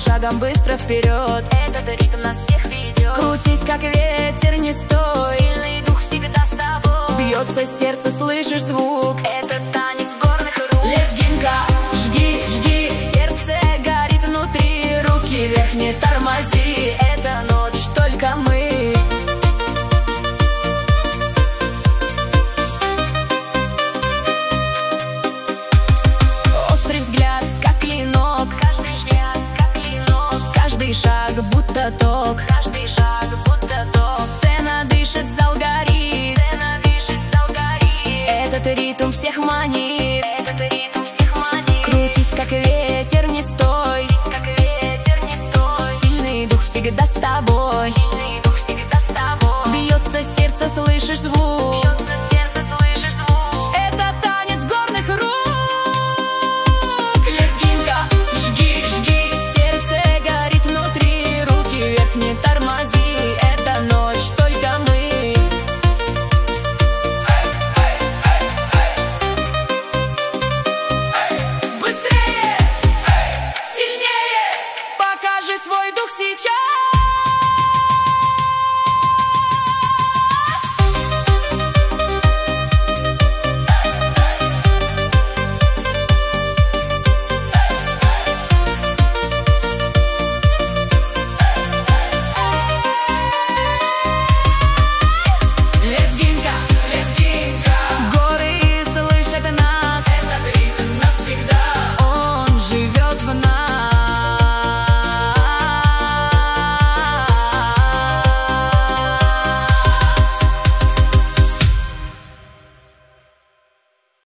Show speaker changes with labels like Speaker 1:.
Speaker 1: шагом быстро вперед.
Speaker 2: Этот ритм нас всех ведет.
Speaker 1: Крутись, как ветер, не стой.
Speaker 2: Сильный дух всегда с тобой.
Speaker 1: Бьется сердце, слышишь звук.
Speaker 2: Это танец горных рук.
Speaker 1: Лезгинка, жги, жги. Сердце горит внутри. Руки вверх, не тормози.
Speaker 2: Это ночь,
Speaker 1: Только мы. Острый взгляд, как клинок.
Speaker 2: каждый взгляд, как клинок.
Speaker 1: Каждый шаг, будто ток.
Speaker 2: Каждый шаг, будто ток.
Speaker 1: Сцена дышит, зал горит.
Speaker 2: Сцена дышит, зал горит.
Speaker 1: Этот ритм всех манит.
Speaker 2: Этот ритм всех манит.
Speaker 1: Крутись, как ветер, не стой.
Speaker 2: Крутись, как ветер, не стой.
Speaker 1: Сильный дух всегда с тобой.
Speaker 2: Сильный дух всегда с тобой.
Speaker 1: Бьется сердце, слышишь звук.